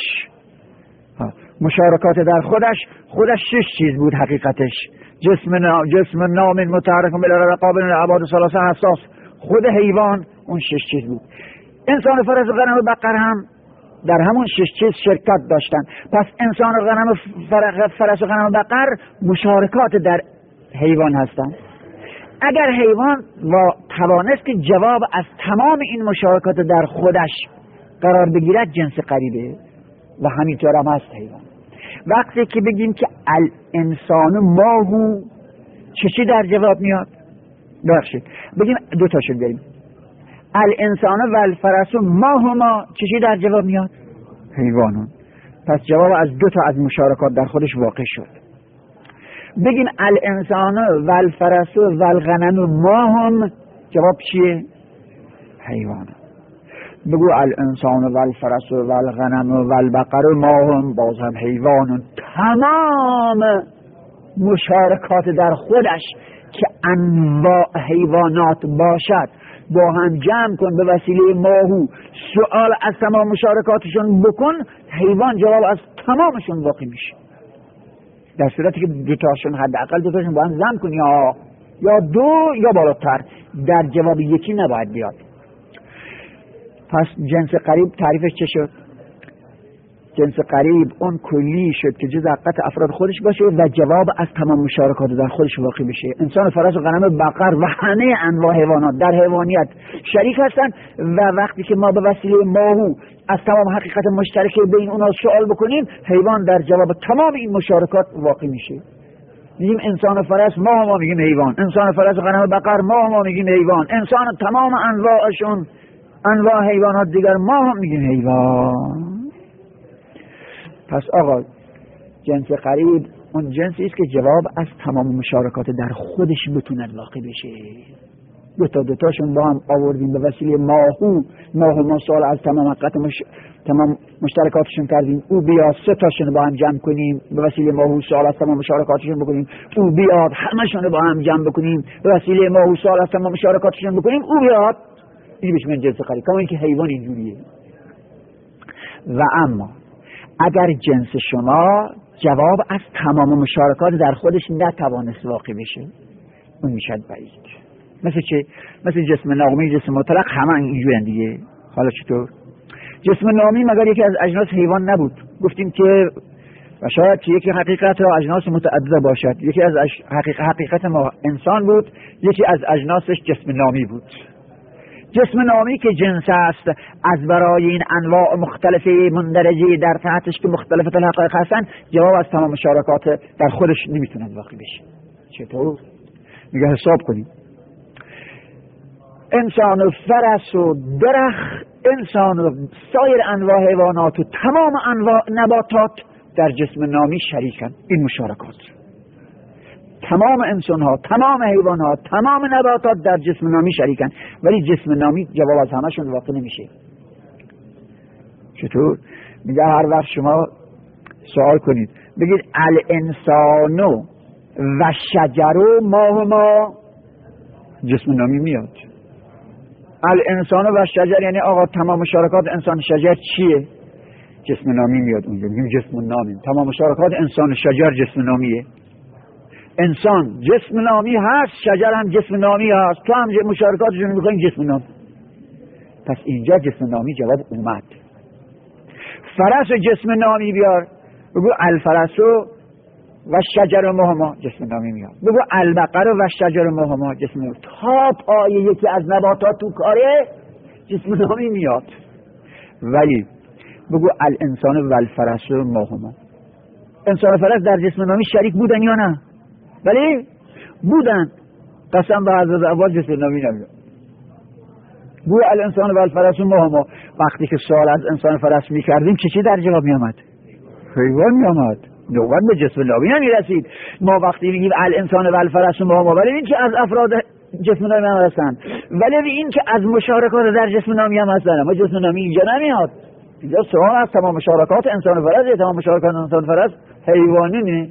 مشارکات در خودش خودش شش چیز بود حقیقتش. جسم نام جسم نام متحرک بالاراده قابل لعباد ثلاثه حساس، خود حیوان اون شش چیز بود. انسان، فرس و غنم و بقر هم در همون شش چیز شرکت داشتن. پس انسان و غنم و فرس و غنم و بقر مشارکات در حیوان هستند. اگر حیوان و توانست که جواب از تمام این مشارکات در خودش قرار بگیرد جنس قریبه و همینطور هم هست حیوان. وقتی که بگیم که الانسان ماهو چه چی در جواب میاد؟ بخشید بگیم دو تا شد بریم الانسان و الفرس ماهما چه چی در جواب میاد؟ حیوانون. پس جواب از دو تا از مشارکات در خودش واقع شد. بگیم الانسان و الفرس و الغنم ماهم جواب چیه؟ حیوان. بگو الانسان و الفرس و الغنم و البقر ماهم باز هم حیوان. تمام مشارکات در خودش که انواع حیوانات باشد با هم جمع کن به وسیله ماهو، سؤال از تمام مشارکاتشون بکن، حیوان جواب از تمامشون واقع میشه. در صورتی که دوتاشون حداقل دوتاشون با هم جمع کن یا یا دو یا بالاتر، در جواب یکی نباید بیاد. پس جنس قریب تعریفش چه شد؟ جنس قریب اون کلی شد که جز حقیقت افراد خودش باشه و جواب از تمام مشارکات در خودش واقع بشه. انسان، فرس و غنم، بقر و همه انواع حیوانات در حیوانیت شریک هستن و وقتی که ما به وسیله ماهو از تمام حقیقت مشترک بین اونها سوال بکنیم، حیوان در جواب تمام این مشارکات واقع میشه. میگیم انسان و فرس، ما ما میگیم حیوان. انسان و فرس و غنم و بقر، ما ما میگیم حیوان. انسان تمام انواعشون، انواع حیوانات دیگر، ما هم میگیم حیوان. پس آقا جنس قریب اون جنسی است که جواب از تمام مشارکات در خودش بتوند واقع بشه. دو تا دو تاشون با هم آوردیم به وسیله ماهو، ماهو ما سوال از تمام حقیقت مش... تمام مشترکاتشون کردیم، او بیا سه تاشون با هم جمع کنیم به وسیله ماهو سوال از تمام مشارکاتشون بکنیم، او بیاد همشون با هم جمع بکنیم به وسیله ماهو سوال از تمام مشارکاتشون بکنیم، او بیاد. این بهش میگن جنس قریب. کما اینکه حیوان اینجوریه. و اما اگر جنس شما جواب از تمام مشارکات در خودش نتوانست واقع بشه، اون میشد بعید. مثل چه؟ مثل جسم نامی، جسم مطلق، همه اینجورن دیگه. حالا چطور؟ جسم نامی مگر یکی از اجناس حیوان نبود. گفتیم که و شاید که یکی حقیقت را اجناس متعدده باشد. یکی از حقیقت, حقیقت ما انسان بود، یکی از اجناسش جسم نامی بود. جسم نامی که جنس است، از برای این انواع مختلف مندرجه در تحتش که مختلف الحقایق هستن، جواب از تمام مشارکات در خودش نمیتونن واقع بشه. چطور؟ میگه حساب کنیم. انسان و فرس و درخت انسان و سایر انواع حیوانات و تمام انواع نباتات در جسم نامی شریکن. این مشارکات تمام انسان ها، تمام حیوان ها، تمام نباتات در جسم نامی شریکن، ولی جسم نامی جواب از همشون واقع نمیشه. چطور؟ میگه هر وقت شما سوال کنید بگید الانسانو و شجرو ما ما، جسم نامی میاد. الانسانو و شجر یعنی آقا تمام مشارکات انسان شجر چیه؟ جسم نامی میاد اونجا، میگیم جسم نامی. تمام مشارکات انسان شجر جسم نامیه. انسان جسم نامی هست، شجر هم جسم نامی هست، تو هم مشارکاتشون میکنیم جسم نامی. پس اینجا جسم نامی جواب اومد. فرس جسم نامی بیار، بگو الفرسو و شجر مهما، جسم نامی میاد. بگو البقر و شجر مهما، جسم نامی. تا پای یکی از نباتات تو کاره جسم نامی میاد. ولی بگو الانسان و الفرس و مهما، انسان و فرس در جسم نامی شریک بودن یا نه؟ ولی بودن. قسم به حضرت اول جسم نامی نمیاد. بگو الانسان و الفرس و مهما. وقتی که سوال از انسان و فرس میکردیم چه چی در جواب میامد؟ حیوان میامد. نوبت به جسم نامی نمیرسید. ما وقتی میگیم الانسان و الفرس و مهما، ولی این که از افراد جسم نامی هم هستن، ولی این که از مشارکات در جسم نامی هم هستن، اما جسم نامی اینجا نمیاد. اینجا سوال از تمام مشارکات انسان و فرس، تمام مشارکات انسان و فرس حیوانی نه.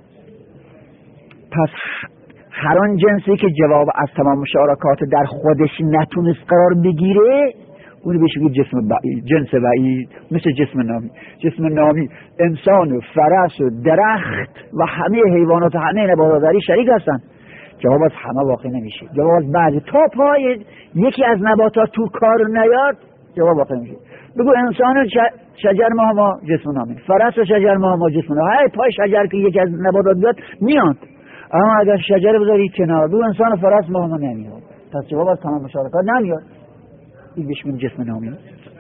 پس هر آن جنسی که جواب از تمام مشارکات در خودش نتونست قرار بگیره، اونو بهش میگه جسم بعید، جنس بعید. مثل جسم نامی. جسم نامی انسان و فرس و درخت و همه حیوانات و همه نباتات شریک هستن. جواب از همه واقع نمیشه. جواب از بعضی تا پای یکی از نباتات تو کار نیاد جواب واقع نمیشه. بگو انسان و شجر مهما، جسم نامی. فرس و شجر مهما، جسم نامی. های پای شجر که یکی از نباتات بیاد میاد، اما اگر شجر بذاری کنار، بگو انسان و فرس مهما، نمیاد. پس جواب از تمام مشارکات نمیاد. این بهش میگن جسم نامی.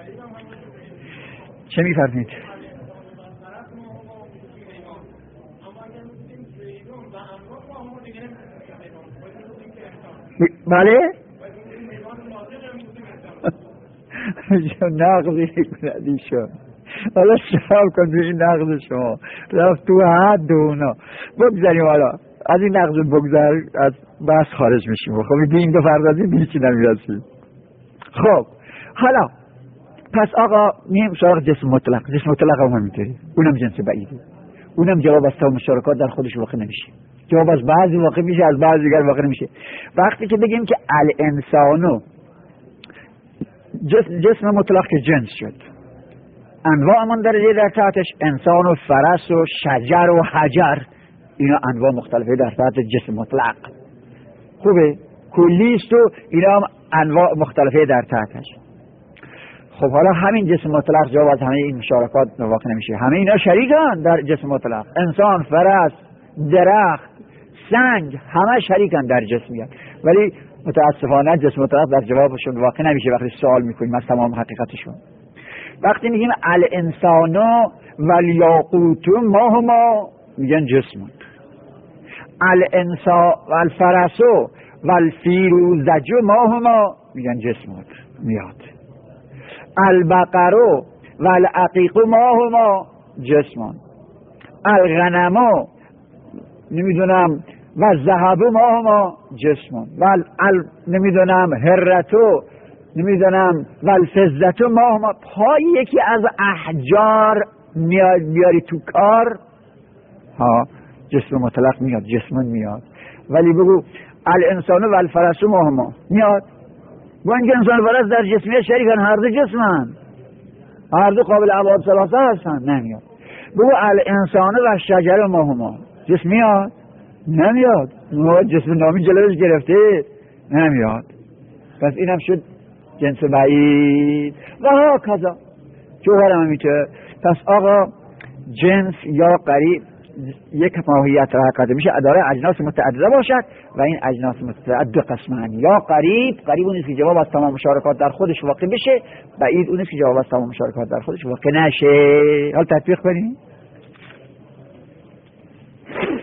چه میفرمید؟ بله؟ نقضی کندی شما حالا شراب کن به این نقض شما رفت تو حد اونا. بگذاریم حالا از این نقض بگذار، از بحث خارج میشیم. خب این این دو فردازی به هیچی نمیرسیم. خب حالا پس آقا میم سراغ جسم مطلق. جسم مطلق هم همینطوری، اونم جنس بعیده. اونم جواب از تمام مشارکات در خودش واقع نمیشه. جواب از بعضی واقع میشه، از بعضی دیگر واقع نمیشه. وقتی که بگیم که الانسانو جسم, جسم مطلق که جنس شد، انواع من درجه در تحتش انسان و فرس و شجر و حجر، اینا انواع مختلفه در تحت جسم مطلق. خوبه؟ کلیست و اینا هم انواع مختلفه در تحتش. خب حالا همین جسم مطلق جواب از همه این مشارکات واقع نمیشه. همه اینا شریکن در جسم مطلق. انسان، فرس، درخت، سنگ، همه شریکن در جسمیت، ولی متاسفانه جسم مطلق در جوابشون واقع نمیشه وقتی سوال میکنیم از تمام حقیقتشون. وقتی میگیم الانسانو والیاقوت ما هما، میگن جسم. الانسان والفرسو والفیروزج ما هما، میگن جسم میاد. البقرو والعقیق ما هما، جسم. الغنمو نمیدونم و ذهب ما هما، جسم. و ال نمیدونم هرتو نمیدونم و الفزتو ما هما. پای یکی از احجار میاد بیاری تو کار، ها جسم مطلق میاد، جسم میاد. ولی بگو الانسان و الفرس ما هما، میاد. وان که انسان و فرس در جسمیت شریکن، هر دو جسمن، هر دو قابل ابعاد ثلاثه هستن، نمیاد. بگو الانسان و شجر ما هما، جسم میاد؟ نمیاد. جسم نامی جلوش گرفته، نمیاد. پس اینم شد جنس بعید و ها کذا جوهر هم میشه. پس آقا جنس یا قریب یک ماهیت را حقیقت میشه داره اجناس متعدده باشد و این اجناس متعدد دو قسمن. یا قریب، قریب اون است که جواب از تمام مشارکات در خودش واقع بشه، بعید اون است که جواب از تمام مشارکات در خودش واقع نشه. حال تطبیق کنیم.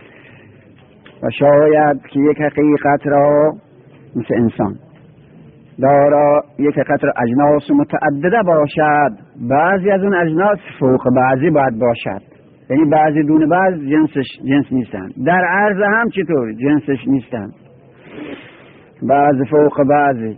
و شاید که یک حقیقت را مثل انسان دارا یک قطر اجناس متعدده باشد، بعضی از اون اجناس فوق بعضی باید باشد، یعنی بعضی دون بعض جنسش جنس نیستن. در عرض هم چطور جنسش نیستن، بعضی فوق بعضی.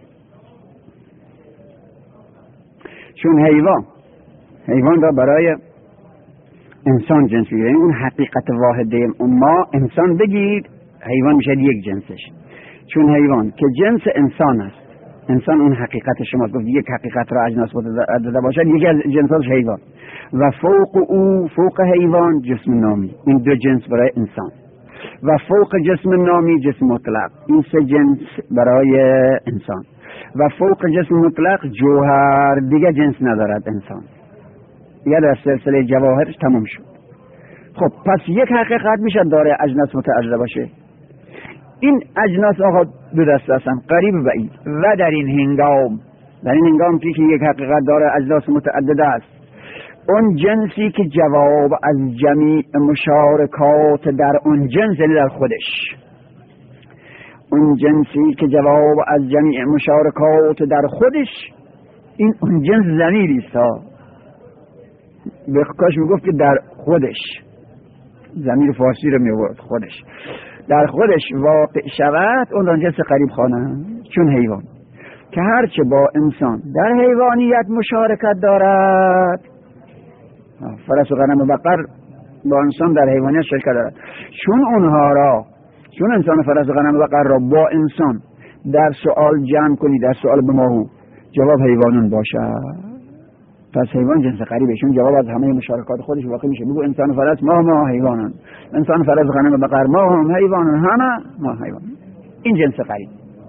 چون حیوان حیوان را برای انسان جنس بگیرید، یعنی اون حقیقت واحده ما انسان بگید، حیوان میشه یک جنسش. چون حیوان که جنس انسان است، انسان اون حقیقت شما گفت یک حقیقت را اجناس متعدده باشد، یکی از جنساش حیوان و فوق او فوق حیوان جسم نامی، این دو جنس برای انسان، و فوق جسم نامی جسم مطلق، این سه جنس برای انسان، و فوق جسم مطلق جوهر، دیگه جنس ندارد انسان، دیگه در سلسله جواهرش تمام شد. خب پس یک حقیقت میشه داره اجناس متعدده باشه. این اجناس آقا دو دسته هستن، قریب و بعید. و در این هنگام در این هنگام که یک حقیقت داره اجناس متعدده است، اون جنسی که جواب از جمیع مشارکات در اون جنس، یعنی در خودش، اون جنسی که جواب از جمیع مشارکات در خودش، این اون جنس ضمیری است ها، به کاش میگفت که در خودش، ضمیر فارسی رو میورد خودش، در خودش واقع شود، اون را جنس قریب خوانند. چون حیوان که هرچه با انسان در حیوانیت مشارکت دارد، فرس و غنم و بقر با انسان در حیوانیت شرکت دارد، چون اونها را، چون انسان و فرس و غنم و بقر را با انسان در سؤال جمع کنی، در سؤال به ماهو جواب حیوانون باشد، پس حیوان جنس قریبه، چون جواب از همه مشارکات خودش واقع میشه. بگو انسان و فرس ما ما حیوانان، انسان و فرس و غنم و بقر ما هم حیوانان، همه ما حیوان، این جنس قریب.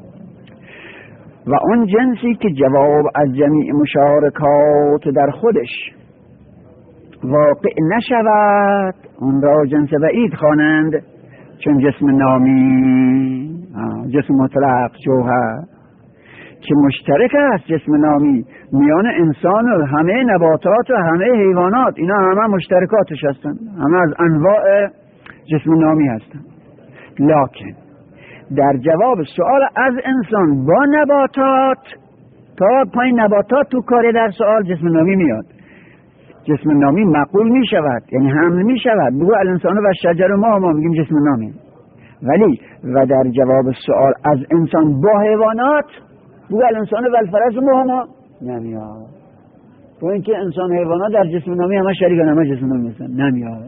و اون جنسی که جواب از جمیع مشارکات در خودش واقع نشود، اون را جنس بعید خوانند. چون جسم نامی، جسم مطلق، جوهر که مشترک است، جسم نامی میان انسان و همه نباتات و همه حیوانات، اینا همه مشترکاتش هستن، همه از انواع جسم نامی هستن. لکن در جواب سوال از انسان با نباتات، تا پایین نباتات تو کاری در سوال جسم نامی میاد، جسم نامی مقول می شود، یعنی حمل می شود. بگو الانسان و شجر و ما ما میگیم جسم نامی. ولی و در جواب سوال از انسان با حیوانات، بگو الانسان و الفرس و ما ما نمیاد. تو اینکه انسان و حیوانات در جسم نامی همه شریکن، همه جسم نامی هستن، نمیاد.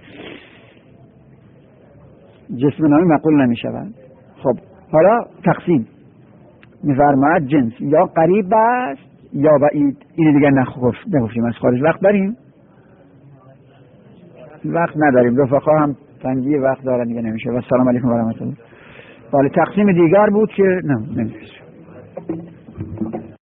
جسم نامی مقول نمی شود. خب حالا تقسیم می‌فرماید جنس یا قریب است یا بعید. این دیگه نخفت نگفتیم از خارج وقت داریم؟ وقت نداریم. رفقا هم تنگی وقت دارن دیگه نمیشه. و السلام علیکم و رحمت الله. ولی تقسیم دیگر بود که نه نمیشه.